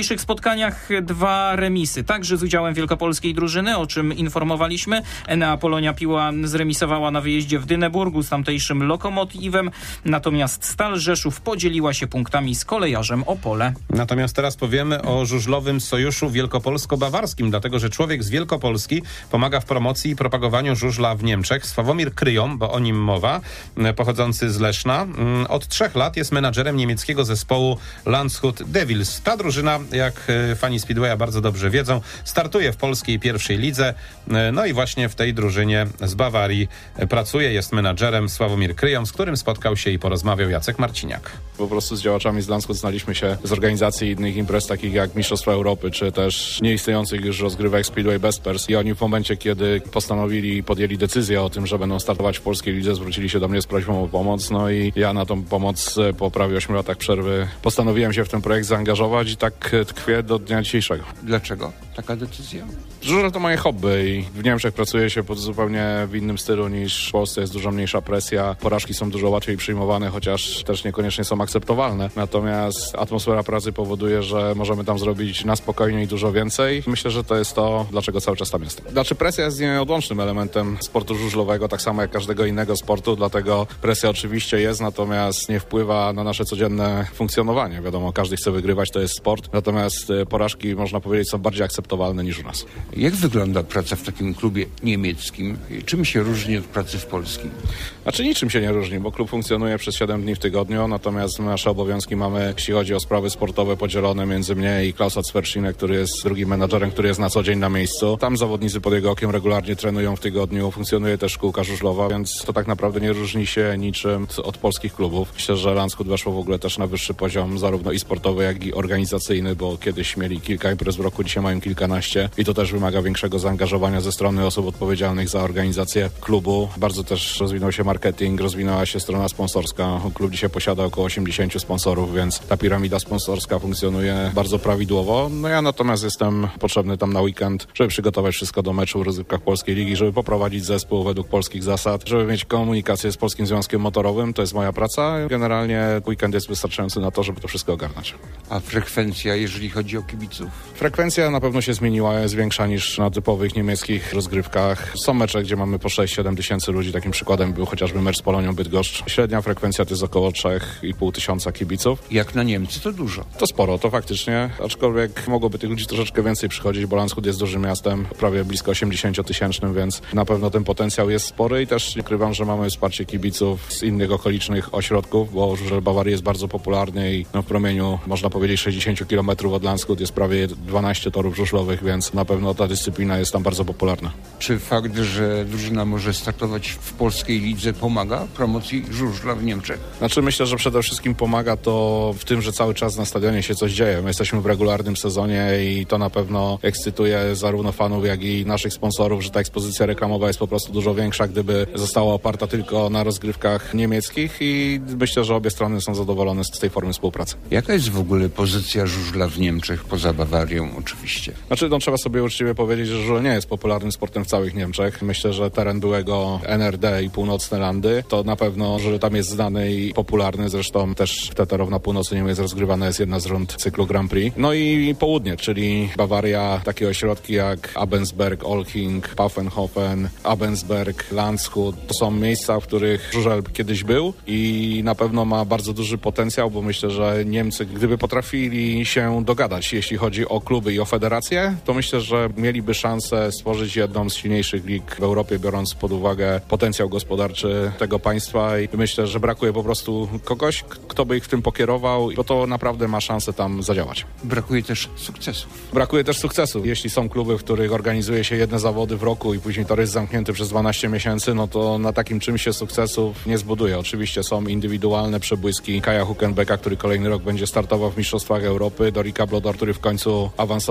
Speaker 1: dzisiejszych spotkaniach dwa remisy, także z udziałem wielkopolskiej drużyny, o czym informowaliśmy. Enea Polonia Piła zremisowała na wyjeździe w Dyneburgu z tamtejszym Lokomotivem, natomiast Stal Rzeszów podzieliła się punktami z Kolejarzem Opole.
Speaker 2: Natomiast teraz powiemy o żużlowym sojuszu wielkopolsko-bawarskim, dlatego że człowiek z Wielkopolski pomaga w promocji i propagowaniu żużla w Niemczech. Sławomir Kryjom, bo o nim mowa, pochodzący z Leszna, od trzech lat jest menadżerem niemieckiego zespołu Landshut Devils. Ta drużyna, jak fani Speedwaya bardzo dobrze wiedzą, startuje w polskiej pierwszej lidze. No i właśnie w tej drużynie z Bawarii pracuje, jest menadżerem Sławomir Kryjom, z którym spotkał się i porozmawiał Jacek Marciniak.
Speaker 12: Po prostu z działaczami z Landshut znaliśmy się z organizacji innych imprez, takich jak Mistrzostwa Europy, czy też nieistniejących już rozgrywek Speedway Bespers. I oni w momencie, kiedy postanowili i podjęli decyzję o tym, że będą startować w polskiej lidze, zwrócili się do mnie z prośbą o pomoc. No i ja na tą pomoc po prawie ośmiu latach przerwy postanowiłem się w ten projekt zaangażować i tak tkwię do dnia dzisiejszego.
Speaker 13: Dlaczego taka decyzja?
Speaker 12: Żużel to moje hobby i w Niemczech pracuje się pod zupełnie w innym stylu niż w Polsce. Jest dużo mniejsza presja, porażki są dużo łatwiej przyjmowane, chociaż też niekoniecznie są akceptowalne. Natomiast atmosfera pracy powoduje, że możemy tam zrobić na spokojnie i dużo więcej. Myślę, że to jest to, dlaczego cały czas tam jestem. Znaczy presja jest nieodłącznym elementem sportu żużlowego, tak samo jak każdego innego sportu, dlatego presja oczywiście jest, natomiast nie wpływa na nasze codzienne funkcjonowanie. Wiadomo, każdy chce wygrywać, to jest sport, natomiast porażki, można powiedzieć, są bardziej akceptowalne niż u nas.
Speaker 13: Jak wygląda praca w takim klubie niemieckim? Czym się różni od pracy w polskim?
Speaker 12: Znaczy niczym się nie różni, bo klub funkcjonuje przez siedem dni w tygodniu, natomiast nasze obowiązki mamy, jeśli chodzi o sprawy sportowe, podzielone między mnie i Klausa Cwerszynę, który jest drugim menadżerem, który jest na co dzień na miejscu. Tam zawodnicy pod jego okiem regularnie trenują w tygodniu, funkcjonuje też szkółka żużlowa, więc to tak naprawdę nie różni się niczym od polskich klubów. Myślę, że Landshut weszło w ogóle też na wyższy poziom, zarówno i sportowy, jak i organizacyjny, bo kiedyś mieli kilka imprez w roku, dzisiaj mają kilkanaście i to też wymaga większego zaangażowania ze strony osób odpowiedzialnych za organizację klubu. Bardzo też rozwinął się marketing, rozwinęła się strona sponsorska. Klub dzisiaj posiada około osiemdziesięciu sponsorów, więc ta piramida sponsorska funkcjonuje bardzo prawidłowo. No ja natomiast jestem potrzebny tam na weekend, żeby przygotować wszystko do meczu w rozgrywkach Polskiej Ligi, żeby poprowadzić zespół według polskich zasad, żeby mieć komunikację z Polskim Związkiem Motorowym. To jest moja praca. Generalnie weekend jest wystarczający na to, żeby to wszystko ogarnąć.
Speaker 13: A frekwencja, jeżeli chodzi o kibiców?
Speaker 12: Frekwencja na pewno się zmieniła, jest większa niż na typowych niemieckich rozgrywkach. Są mecze, gdzie mamy po sześć siedem tysięcy ludzi. Takim przykładem był chociażby mecz z Polonią Bydgoszcz. Średnia frekwencja to jest około trzy i pół tysiąca kibiców.
Speaker 13: Jak na Niemcy to dużo.
Speaker 12: To sporo, to faktycznie. Aczkolwiek mogłoby tych ludzi troszeczkę więcej przychodzić, bo Landshut jest dużym miastem, prawie blisko osiemdziesięciotysięcznym, więc na pewno ten potencjał jest spory i też nie ukrywam, że mamy wsparcie kibiców z innych okolicznych ośrodków, bo żużel Bawarii jest bardzo popularny i no, w promieniu, można powiedzieć, sześćdziesiąt kilometrów od Landshut jest prawie dwanaście torów żużlowych, więc na pewno ta dyscyplina jest tam bardzo popularna.
Speaker 13: Czy fakt, że drużyna może startować w polskiej lidze pomaga promocji żużla w Niemczech?
Speaker 12: Znaczy myślę, że przede wszystkim pomaga to w tym, że cały czas na stadionie się coś dzieje. My jesteśmy w regularnym sezonie i to na pewno ekscytuje zarówno fanów, jak i naszych sponsorów, że ta ekspozycja reklamowa jest po prostu dużo większa, gdyby została oparta tylko na rozgrywkach niemieckich i myślę, że obie strony są zadowolone z tej formy współpracy.
Speaker 13: Jaka jest w ogóle pozycja żużla w Niemczech, poza Bawarią oczywiście?
Speaker 12: Znaczy, no, trzeba sobie uczciwie powiedzieć, że żużel nie jest popularnym sportem w całych Niemczech. Myślę, że teren byłego N R D i północne Landy to na pewno, że tam jest znany i popularny. Zresztą też w Teterow na północy Niemiec rozgrywana jest jedna z rund cyklu Grand Prix. No i południe, czyli Bawaria, takie ośrodki jak Abensberg, Olching, Pfaffenhofen, Abensberg, Landshut. To są miejsca, w których żużel kiedyś był i na pewno ma bardzo duży potencjał, bo myślę, że Niemcy, gdyby potrafili się dogadać, jeśli chodzi o kluby i o federacje, to myślę, że mieliby szansę stworzyć jedną z silniejszych lig w Europie, biorąc pod uwagę potencjał gospodarczy tego państwa i myślę, że brakuje po prostu kogoś, kto by ich w tym pokierował, bo to naprawdę ma szansę tam zadziałać.
Speaker 13: Brakuje też sukcesów.
Speaker 12: Brakuje też sukcesów. Jeśli są kluby, w których organizuje się jedne zawody w roku i później tor jest zamknięty przez dwanaście miesięcy, no to na takim czymś się sukcesów nie zbuduje. Oczywiście są indywidualne przebłyski Kaja Hülkenberga, który kolejny rok będzie startował w Mistrzostwach Europy, Dorika Blodor, który w końcu awansował do finału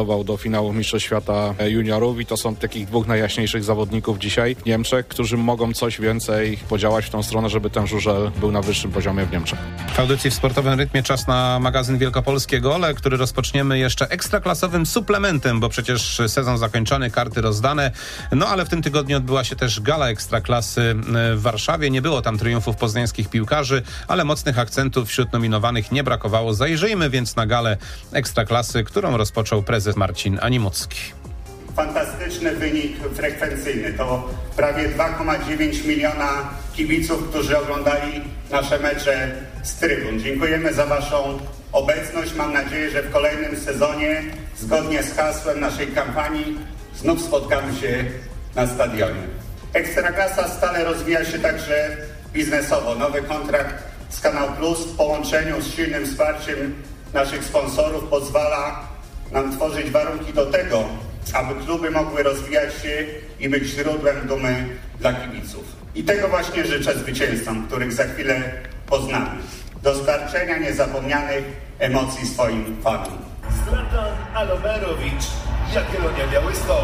Speaker 12: finału Mistrzostw Świata Juniorów i to są takich dwóch najjaśniejszych zawodników dzisiaj w Niemczech, którzy mogą coś więcej podziałać w tą stronę, żeby ten żużel był na wyższym poziomie w Niemczech.
Speaker 2: W audycji w sportowym rytmie czas na magazyn Wielkopolskie Gole, który rozpoczniemy jeszcze ekstraklasowym suplementem, bo przecież sezon zakończony, karty rozdane. No ale w tym tygodniu odbyła się też gala ekstraklasy w Warszawie. Nie było tam triumfów poznańskich piłkarzy, ale mocnych akcentów wśród nominowanych nie brakowało. Zajrzyjmy więc na galę ekstraklasy, którą rozpoczął prezes Marcin Animucki.
Speaker 14: Fantastyczny wynik frekwencyjny. To prawie dwa przecinek dziewięć miliona kibiców, którzy oglądali nasze mecze z trybun. Dziękujemy za waszą obecność. Mam nadzieję, że w kolejnym sezonie, zgodnie z hasłem naszej kampanii, znów spotkamy się na stadionie. Ekstraklasa stale rozwija się także biznesowo. Nowy kontrakt z Kanal Plus w połączeniu z silnym wsparciem naszych sponsorów pozwala nam tworzyć warunki do tego, aby kluby mogły rozwijać się i być źródłem dumy dla kibiców. I tego właśnie życzę zwycięzcom, których za chwilę poznamy. Dostarczenia niezapomnianych emocji swoim fanom.
Speaker 15: Zlatan Alomerowicz, Jagiellonia Białystok.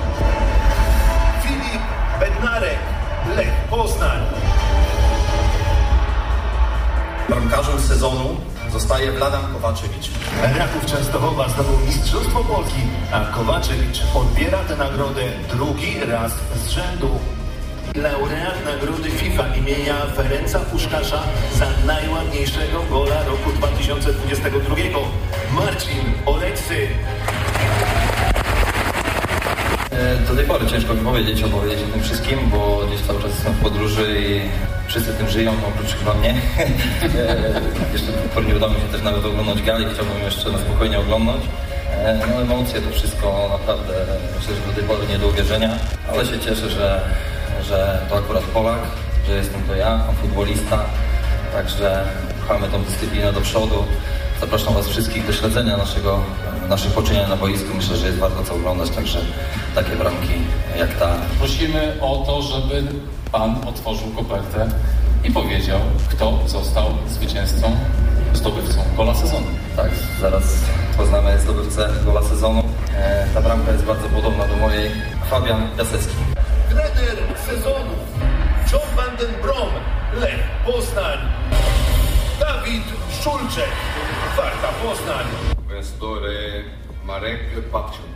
Speaker 15: Filip Bednarek, Lech Poznań.
Speaker 16: Bramkarzem sezonu zostaje Wladimir Kowaczewicz.
Speaker 15: Raków Częstochowa zdobył Mistrzostwo Polski, a Kowaczewicz odbiera tę nagrodę drugi raz z rzędu. Laureat nagrody FIFA imienia Ferenca Puszkasza za najładniejszego gola roku dwa tysiące dwudziestego drugiego. Marcin Oleksy.
Speaker 17: Do tej pory ciężko mi powiedzieć, opowiedzieć o tym wszystkim, bo gdzieś cały czas jestem w podróży i wszyscy tym żyją, oprócz chyba mnie. Jeszcze do tej pory nie udało mi się też nawet oglądać gali, chciałbym jeszcze na spokojnie oglądać. No emocje, to wszystko naprawdę, myślę, że do tej pory nie do uwierzenia, ale się cieszę, że, że to akurat Polak, że jestem to ja, pan futbolista, także pchamy tą dyscyplinę do przodu. Zapraszam was wszystkich do śledzenia naszego, naszych poczynień na boisku. Myślę, że jest warto co oglądać, także takie bramki jak ta.
Speaker 18: Prosimy o to, żeby pan otworzył kopertę i powiedział, kto został zwycięzcą, zdobywcą gola sezonu.
Speaker 17: Tak, zaraz poznamy zdobywcę gola sezonu. E, ta bramka jest bardzo podobna do mojej. Fabian Piasecki.
Speaker 15: Trener sezonu John van den Brom, Lech Poznań. Dawid Szulczek, Warta Poznań.
Speaker 19: Inwestory Marek Papciun.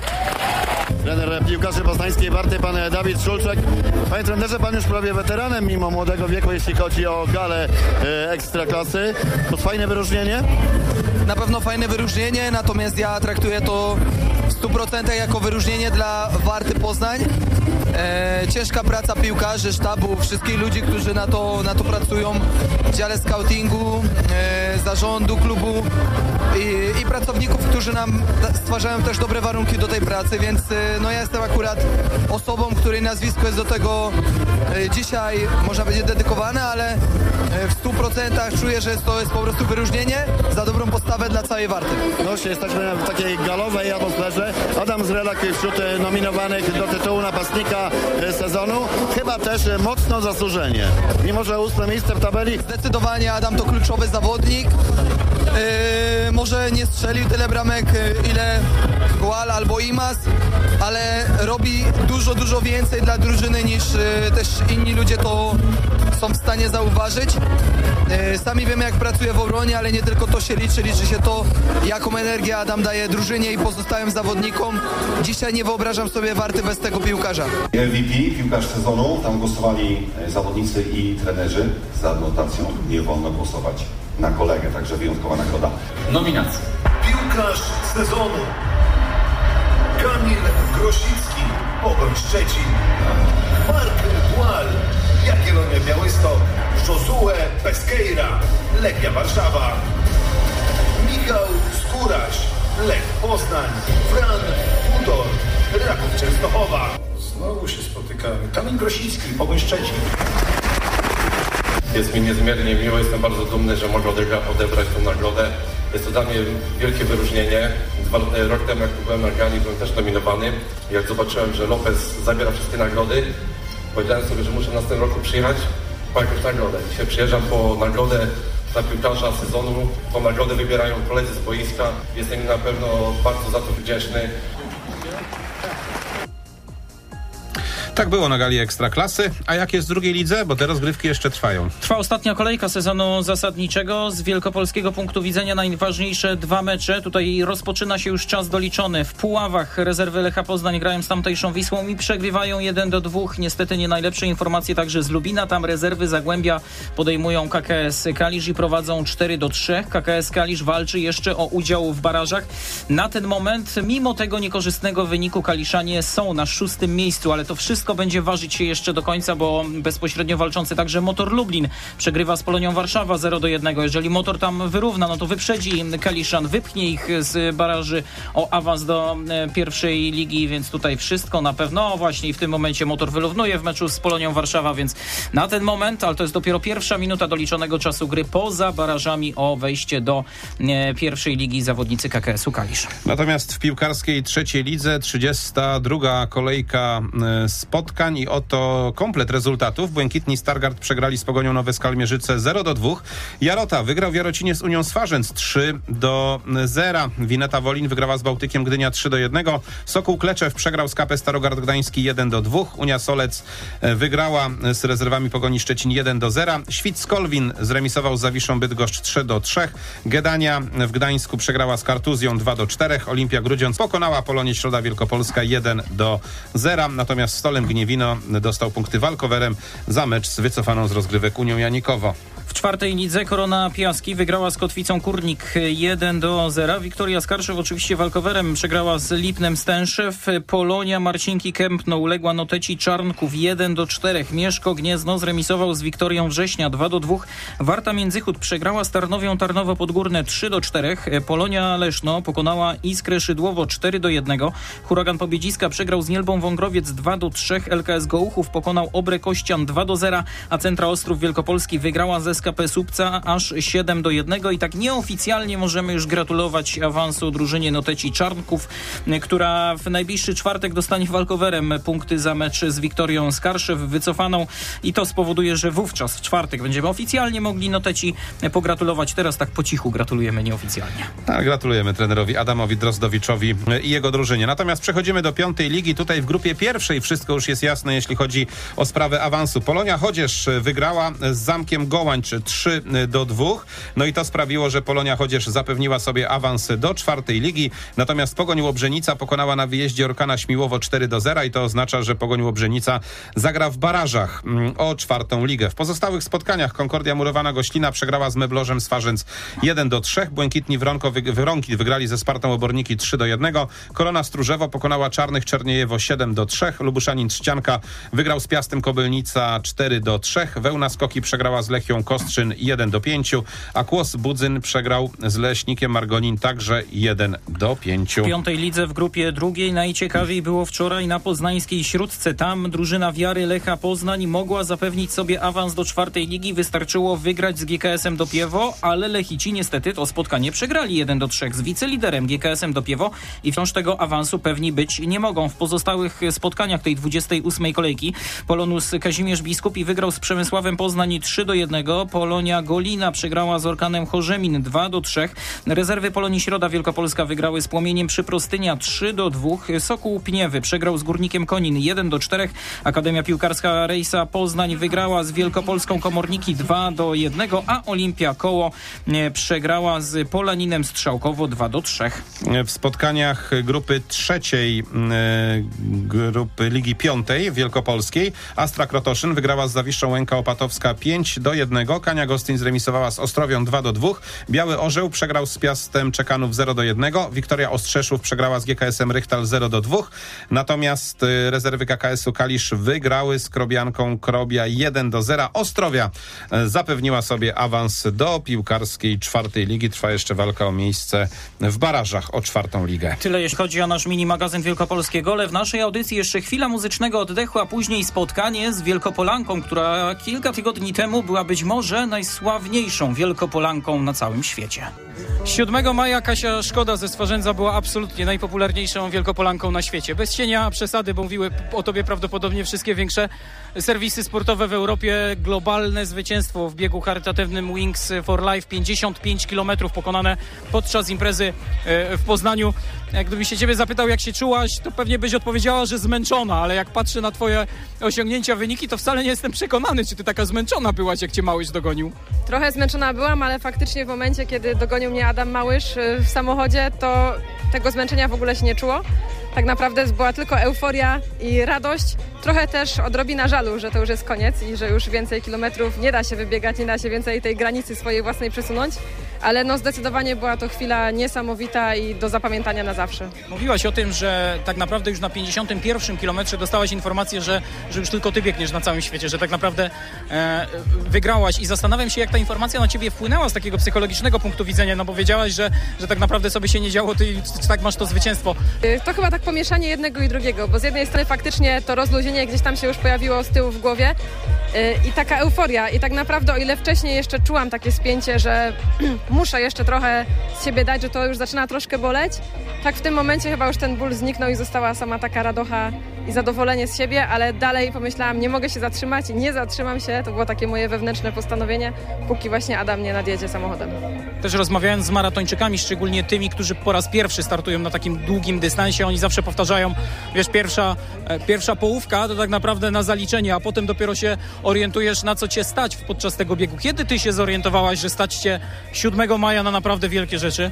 Speaker 3: Trener piłkarzy poznańskiej Warty, pan Dawid Szulczek. Panie trenerze, pan już prawie weteranem mimo młodego wieku, jeśli chodzi o galę e, ekstraklasy. To fajne wyróżnienie?
Speaker 20: Na pewno fajne wyróżnienie, natomiast ja traktuję to w stu procentach jako wyróżnienie dla Warty Poznań. E, ciężka praca piłkarzy, sztabu, wszystkich ludzi, którzy na to, na to pracują w dziale scoutingu, e, zarządu klubu i, i pracowników, którzy nam stwarzają też dobre warunki do tej pracy, więc e, no ja jestem akurat osobą, której nazwisko jest do tego e, dzisiaj, można powiedzieć, dedykowane, ale e, w stu procentach czuję, że to jest po prostu wyróżnienie za dobrą postawę dla całej Warty.
Speaker 3: No właśnie, jesteśmy w takiej galowej atmosferze. Adam Zrelak wśród nominowanych do tytułu napastnika sezonu. Chyba też mocno zasłużenie. Mimo że ósme miejsce w tabeli.
Speaker 20: Zdecydowanie Adam to kluczowy zawodnik. Yy, może nie strzelił tyle bramek, ile Gual albo Imaz, ale robi dużo, dużo więcej dla drużyny niż yy, też inni ludzie to są w stanie zauważyć. Yy, sami wiemy, jak pracuje w obronie, ale nie tylko to się liczy, liczy się to, jaką energię Adam daje drużynie i pozostałym zawodnikom. Dzisiaj nie wyobrażam sobie Warty bez tego piłkarza.
Speaker 21: M V P, piłkarz sezonu, tam głosowali zawodnicy i trenerzy. Z adnotacją nie wolno głosować na kolegę, także wyjątkowa nagroda.
Speaker 18: Nominacje.
Speaker 15: Piłkarz sezonu Kamil Grosicki, Pogoń Szczecin. Mark Gual, Jagiellonia Białystok. Josue Pesqueira, Legia Warszawa. Michał Skóraś, Lech Poznań. Fran Fudor, Raków Częstochowa. Znowu się spotykamy. Kamil Grosicki, Pogoń Szczecin.
Speaker 22: Jest mi niezmiernie miło, jestem bardzo dumny, że mogę odebrać tę nagrodę. Jest to dla mnie wielkie wyróżnienie. Dwa, rok temu, jak byłem na gali, byłem też nominowany. Jak zobaczyłem, że Lopez zabiera wszystkie nagrody, powiedziałem sobie, że muszę w następnym roku przyjechać po jakąś nagrodę. Dzisiaj przyjeżdżam po nagrodę dla piłkarza sezonu. Tą nagrodę wybierają koledzy z boiska. Jestem im na pewno bardzo za to wdzięczny.
Speaker 2: Tak było na gali Ekstraklasy. A jak jest w drugiej lidze? Bo te rozgrywki jeszcze trwają.
Speaker 1: Trwa ostatnia kolejka sezonu zasadniczego. Z wielkopolskiego punktu widzenia najważniejsze dwa mecze. Tutaj rozpoczyna się już czas doliczony. W Puławach rezerwy Lecha Poznań grają z tamtejszą Wisłą i przegrywają jeden do dwóch. Niestety nie najlepsze informacje także z Lubina. Tam rezerwy Zagłębia podejmują K K S Kalisz i prowadzą cztery do trzech. K K S Kalisz walczy jeszcze o udział w barażach. Na ten moment, mimo tego niekorzystnego wyniku, Kaliszanie są na szóstym miejscu, ale to wszystko będzie ważyć się jeszcze do końca, bo bezpośrednio walczący także Motor Lublin przegrywa z Polonią Warszawa zero do jednego. Jeżeli Motor tam wyrówna, no to wyprzedzi Kaliszan, wypchnie ich z baraży o awans do pierwszej ligi, więc tutaj wszystko na pewno. No właśnie i w tym momencie Motor wyrównuje w meczu z Polonią Warszawa, więc na ten moment, ale to jest dopiero pierwsza minuta doliczonego czasu gry, poza barażami o wejście do e, pierwszej ligi zawodnicy K K S-u Kalisz.
Speaker 2: Natomiast w piłkarskiej trzeciej lidze trzydziesta druga kolejka e, spotkań i oto komplet rezultatów. Błękitni Stargard przegrali z Pogonią Nowe Skalmierzyce zero do dwóch. Jarota wygrał w Jarocinie z Unią Swarzędz trzy do zera. Wineta Wolin wygrała z Bałtykiem Gdynia trzy do jednego. Sokół Kleczew przegrał z K P Starogard Gdański jeden do dwóch. Unia Solec wygrała z rezerwami Pogoni Szczecin jeden do zera. Świt-Skolwin zremisował z Zawiszą Bydgoszcz trzy do trzech. Gedania w Gdańsku przegrała z Kartuzją dwa do czterech. Olimpia Grudziądz pokonała Polonię Środa Wielkopolska jeden do zera. Natomiast Stolem Gniewino dostał punkty walkowerem za mecz z wycofaną z rozgrywek Unią Janikowo.
Speaker 1: W czwartej lidze Korona Piaski wygrała z Kotwicą Kurnik jeden do zera. Wiktoria Skarszew oczywiście walkowerem przegrała z Lipnem Stęszew. Polonia Marcinki Kępno uległa Noteci Czarnków jeden do czterech. Mieszko Gniezno zremisował z Wiktorią Września dwa do dwóch. Warta Międzychód przegrała z Tarnowią Tarnowo Podgórne trzy do czterech. Polonia Leszno pokonała Iskrę Szydłowo cztery do jednego. Huragan Pobiedziska przegrał z Nielbą Wągrowiec dwa do trzech. L K S Gołuchów pokonał Obrę Kościan dwa do zera, a Centra Ostrów Wielkopolski wygrała ze S K P Słupca aż siedem do jednego i tak nieoficjalnie możemy już gratulować awansu drużynie Noteci Czarnków, która w najbliższy czwartek dostanie walkowerem punkty za mecz z Wiktorią Skarszew wycofaną i to spowoduje, że wówczas w czwartek będziemy oficjalnie mogli Noteci pogratulować. Teraz tak po cichu gratulujemy nieoficjalnie.
Speaker 2: Tak, gratulujemy trenerowi Adamowi Drozdowiczowi i jego drużynie. Natomiast przechodzimy do piątej ligi. Tutaj w grupie pierwszej wszystko już jest jasne, jeśli chodzi o sprawę awansu. Polonia Chodzież wygrała z Zamkiem Gołańcz trzy do dwóch. No i to sprawiło, że Polonia Chodzież zapewniła sobie awans do czwartej ligi. Natomiast Pogoń Łobrzenica pokonała na wyjeździe Orkana Śmiłowo cztery do zera i to oznacza, że Pogoń Łobrzenica zagra w barażach o czwartą ligę. W pozostałych spotkaniach Konkordia Murowana Goślina przegrała z Meblożem Swarzędz jeden do trzech. Błękitni Wronko, wy, Wyronki wygrali ze Spartą Oborniki trzy do jednego. Korona Stróżewo pokonała Czarnych Czerniejewo siedem do trzech. Lubuszanin Trzcianka wygrał z Piastem Kobylnica cztery do trzech. Wełna Skoki przegrała z Lechią Kostrzyn jeden do pięciu, a Kłos Budzyn przegrał z Leśnikiem Margonin także jeden do pięciu.
Speaker 1: W piątej lidze w grupie drugiej najciekawiej było wczoraj na poznańskiej Śródce. Tam drużyna Wiary Lecha Poznań mogła zapewnić sobie awans do czwartej ligi. Wystarczyło wygrać z G K S-em Dopiewo, ale Lechici niestety to spotkanie przegrali jeden do trzech z wiceliderem G K S-em Dopiewo i wciąż tego awansu pewni być nie mogą. W pozostałych spotkaniach tej dwudziestej ósmej kolejki Polonus Kazimierz Biskupi wygrał z Przemysławem Poznań trzy do jednego. Polonia Golina przegrała z Orkanem Chorzemin dwa do trzech. Rezerwy Polonii Środa Wielkopolska wygrały z Płomieniem Przyprostynia trzy do dwóch. Sokół Pniewy przegrał z Górnikiem Konin jeden do czterech. Akademia Piłkarska Rejsa Poznań wygrała z Wielkopolską Komorniki dwa do jednego, a Olimpia Koło przegrała z Polaninem Strzałkowo dwa do trzech.
Speaker 2: W spotkaniach grupy trzeciej grupy Ligi Piątej Wielkopolskiej Astra Krotoszyn wygrała z Zawiszą Łęka Opatowska pięć do jednego. Kania Gostyń zremisowała z Ostrowią dwa do dwóch. Biały Orzeł przegrał z Piastem Czekanów zero do jednego. Wiktoria Ostrzeszów przegrała z G K S-em Rychtal zero do dwóch. Natomiast rezerwy K K S-u Kalisz wygrały z Krobianką Krobia jeden do zera. Ostrowia zapewniła sobie awans do piłkarskiej czwartej ligi. Trwa jeszcze walka o miejsce w barażach o czwartą ligę.
Speaker 1: Tyle jeśli chodzi o nasz mini magazyn wielkopolskiego, ale w naszej audycji jeszcze chwila muzycznego oddechu, a później spotkanie z Wielkopolanką, która kilka tygodni temu była być może najsławniejszą Wielkopolanką na całym świecie. siódmego maja Kasia Szkoda ze Stwarzędza była absolutnie najpopularniejszą Wielkopolanką na świecie. Bez cienia przesady, bo mówiły o tobie prawdopodobnie wszystkie większe serwisy sportowe w Europie. Globalne zwycięstwo w biegu charytatywnym Wings for Life. pięćdziesiąt pięć kilometrów pokonane podczas imprezy w Poznaniu. Gdybym się ciebie zapytał, jak się czułaś, to pewnie byś odpowiedziała, że zmęczona, ale jak patrzę na twoje osiągnięcia, wyniki, to wcale nie jestem przekonany, czy ty taka zmęczona byłaś, jak cię Małysz dogonił.
Speaker 5: Trochę zmęczona byłam, ale faktycznie w momencie, kiedy dogonił mnie Adam Małysz w samochodzie, to tego zmęczenia w ogóle się nie czuło. Tak naprawdę była tylko euforia i radość. Trochę też odrobina żalu, że to już jest koniec i że już więcej kilometrów nie da się wybiegać, nie da się więcej tej granicy swojej własnej przesunąć. Ale no zdecydowanie była to chwila niesamowita i do zapamiętania na zawsze.
Speaker 1: Mówiłaś o tym, że tak naprawdę już na pięćdziesiątym pierwszym kilometrze dostałaś informację, że, że już tylko ty biegniesz na całym świecie, że tak naprawdę e, wygrałaś i zastanawiam się, jak ta informacja na ciebie wpłynęła z takiego psychologicznego punktu widzenia, no bo wiedziałaś, że, że tak naprawdę sobie się nie działo, ty tak masz to zwycięstwo.
Speaker 5: To chyba tak pomieszanie jednego i drugiego, bo z jednej strony faktycznie to rozluźnienie gdzieś tam się już pojawiło z tyłu w głowie i taka euforia i tak naprawdę o ile wcześniej jeszcze czułam takie spięcie, że muszę jeszcze trochę z siebie dać, że to już zaczyna troszkę boleć, tak w tym momencie chyba już ten ból zniknął i została sama taka radocha i zadowolenie z siebie, ale dalej pomyślałam, nie mogę się zatrzymać i nie zatrzymam się, to było takie moje wewnętrzne postanowienie, póki właśnie Adam nie nadjedzie samochodem.
Speaker 1: Też rozmawiając z maratończykami, szczególnie tymi, którzy po raz pierwszy startują na takim długim dystansie, oni zawsze powtarzają, wiesz, pierwsza, pierwsza połówka to tak naprawdę na zaliczenie, a potem dopiero się orientujesz, na co cię stać podczas tego biegu. Kiedy ty się zorientowałaś, że stać cię siódmego maja na naprawdę wielkie rzeczy?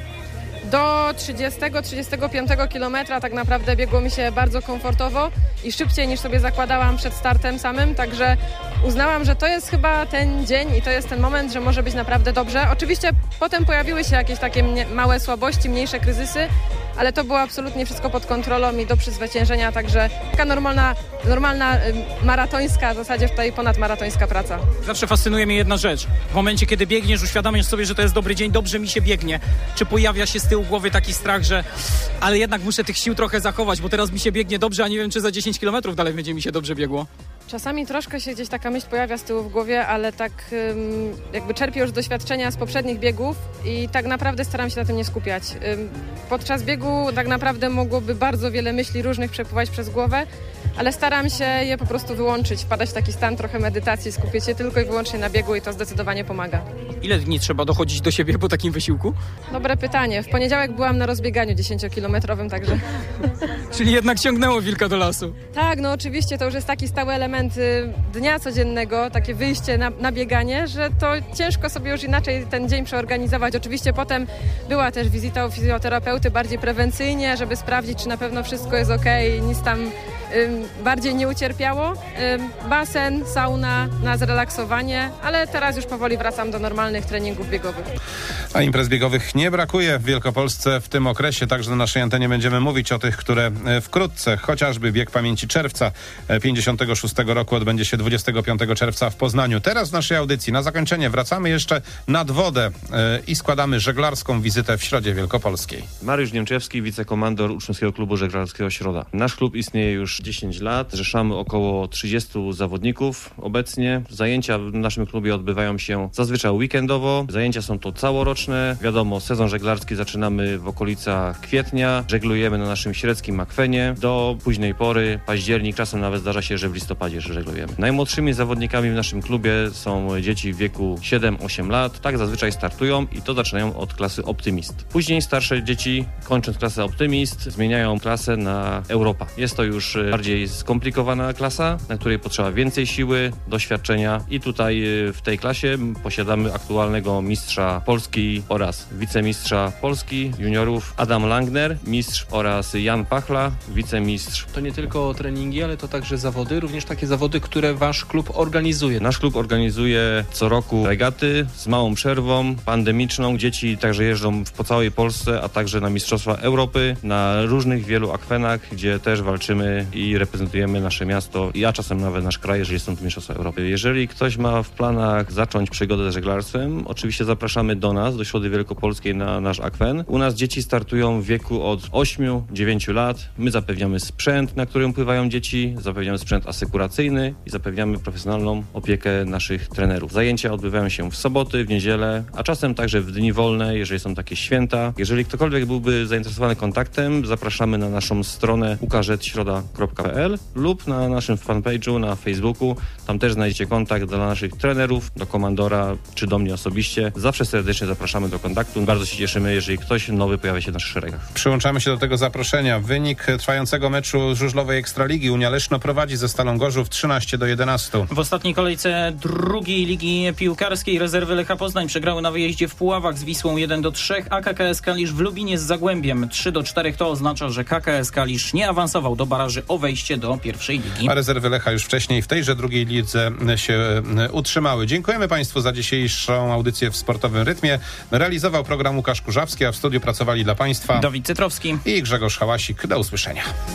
Speaker 5: Do trzydziestego trzydziestego piątego kilometra tak naprawdę biegło mi się bardzo komfortowo i szybciej niż sobie zakładałam przed startem samym, także uznałam, że to jest chyba ten dzień i to jest ten moment, że może być naprawdę dobrze. Oczywiście potem pojawiły się jakieś takie małe słabości, mniejsze kryzysy, ale to było absolutnie wszystko pod kontrolą i do przezwyciężenia, także taka normalna, normalna maratońska, w zasadzie tutaj ponadmaratońska praca.
Speaker 1: Zawsze fascynuje mnie jedna rzecz. W momencie, kiedy biegniesz, uświadamiasz sobie, że to jest dobry dzień, dobrze mi się biegnie. Czy pojawia się z tyłu głowy taki strach, że ale jednak muszę tych sił trochę zachować, bo teraz mi się biegnie dobrze, a nie wiem, czy za dziesięć kilometrów dalej będzie mi się dobrze biegło?
Speaker 5: Czasami troszkę się gdzieś taka myśl pojawia z tyłu w głowie, ale tak ym, jakby czerpię już doświadczenia z poprzednich biegów i tak naprawdę staram się na tym nie skupiać. Ym, podczas biegu tak naprawdę mogłoby bardzo wiele myśli różnych przepływać przez głowę, ale staram się je po prostu wyłączyć, wpadać w taki stan trochę medytacji, skupić się tylko i wyłącznie na biegu i to zdecydowanie pomaga.
Speaker 1: Ile dni trzeba dochodzić do siebie po takim wysiłku?
Speaker 5: Dobre pytanie. W poniedziałek byłam na rozbieganiu dziesięciokilometrowym, także...
Speaker 1: Czyli jednak ciągnęło wilka do lasu.
Speaker 5: Tak, no oczywiście, to już jest taki stały element dnia codziennego, takie wyjście na, na bieganie, że to ciężko sobie już inaczej ten dzień przeorganizować. Oczywiście potem była też wizyta u fizjoterapeuty bardziej prewencyjnie, żeby sprawdzić, czy na pewno wszystko jest okej, nic tam ym, bardziej nie ucierpiało. Ym, basen, sauna na zrelaksowanie, ale teraz już powoli wracam do normalnych treningów biegowych.
Speaker 2: A imprez biegowych nie brakuje w Wielkopolsce w tym okresie, także na naszej antenie będziemy mówić o tych, które wkrótce, chociażby bieg pamięci czerwca pięćdziesiątego szóstego roku odbędzie się dwudziestego piątego czerwca w Poznaniu. Teraz w naszej audycji na zakończenie wracamy jeszcze nad wodę i składamy żeglarską wizytę w Środzie Wielkopolskiej.
Speaker 6: Mariusz Niemczewski, wicekomandor Uczniowskiego Klubu Żeglarskiego Środa. Nasz klub istnieje już dziesięć lat, zrzeszamy około trzydziestu zawodników obecnie. Zajęcia w naszym klubie odbywają się zazwyczaj weekendowo. Zajęcia są to całoroczne. Wiadomo, sezon żeglarski zaczynamy w okolicach kwietnia. Żeglujemy na naszym średzkim akwenie do późnej pory, październik, czasem nawet zdarza się, że w listopadzie żeglujemy. Najmłodszymi zawodnikami w naszym klubie są dzieci w wieku siedem osiem lat. Tak zazwyczaj startują i to zaczynają od klasy Optymist. Później starsze dzieci, kończąc klasę Optymist, zmieniają klasę na Europa. Jest to już bardziej skomplikowana klasa, na której potrzeba więcej siły, doświadczenia i tutaj w tej klasie posiadamy aktualnego mistrza Polski oraz wicemistrza Polski juniorów Adam Langner, mistrz oraz Jan Pachla, wicemistrz.
Speaker 23: To nie tylko treningi, ale to także zawody, również takie zawody, które wasz klub organizuje.
Speaker 6: Nasz klub organizuje co roku regaty z małą przerwą pandemiczną. Dzieci także jeżdżą po całej Polsce, a także na Mistrzostwa Europy, na różnych wielu akwenach, gdzie też walczymy i i reprezentujemy nasze miasto, i a czasem nawet nasz kraj, jeżeli są to mistrzostwa Europy. Jeżeli ktoś ma w planach zacząć przygodę z żeglarstwem, oczywiście zapraszamy do nas, do Środy Wielkopolskiej na nasz akwen. U nas dzieci startują w wieku od ośmiu do dziewięciu lat. My zapewniamy sprzęt, na którym pływają dzieci, zapewniamy sprzęt asykuracyjny i zapewniamy profesjonalną opiekę naszych trenerów. Zajęcia odbywają się w soboty, w niedzielę, a czasem także w dni wolne, jeżeli są takie święta. Jeżeli ktokolwiek byłby zainteresowany kontaktem, zapraszamy na naszą stronę u k z środa kropka p l lub na naszym fanpage'u na Facebooku. Tam też znajdziecie kontakt dla naszych trenerów, do komandora czy do mnie osobiście. Zawsze serdecznie zapraszamy do kontaktu. Bardzo się cieszymy, jeżeli ktoś nowy pojawia się w naszych szeregach.
Speaker 2: Przyłączamy się do tego zaproszenia. Wynik trwającego meczu żużlowej Ekstraligi. Unia Leszno prowadzi ze Stalą Gorzów trzynaście do jedenastu.
Speaker 1: W ostatniej kolejce drugiej ligi piłkarskiej rezerwy Lecha Poznań przegrały na wyjeździe w Puławach z Wisłą jeden do trzech, a K K S Kalisz w Lubinie z Zagłębiem trzy do czterech. To oznacza, że K K S Kalisz nie awansował do baraży o wejście do pierwszej ligi.
Speaker 2: A rezerwy Lecha już wcześniej w tejże drugiej lidze się utrzymały. Dziękujemy Państwu za dzisiejszą audycję w Sportowym Rytmie. Realizował program Łukasz Kurzawski, a w studiu pracowali dla Państwa
Speaker 1: Dawid Cytrowski
Speaker 2: i Grzegorz Hałasik. Do usłyszenia.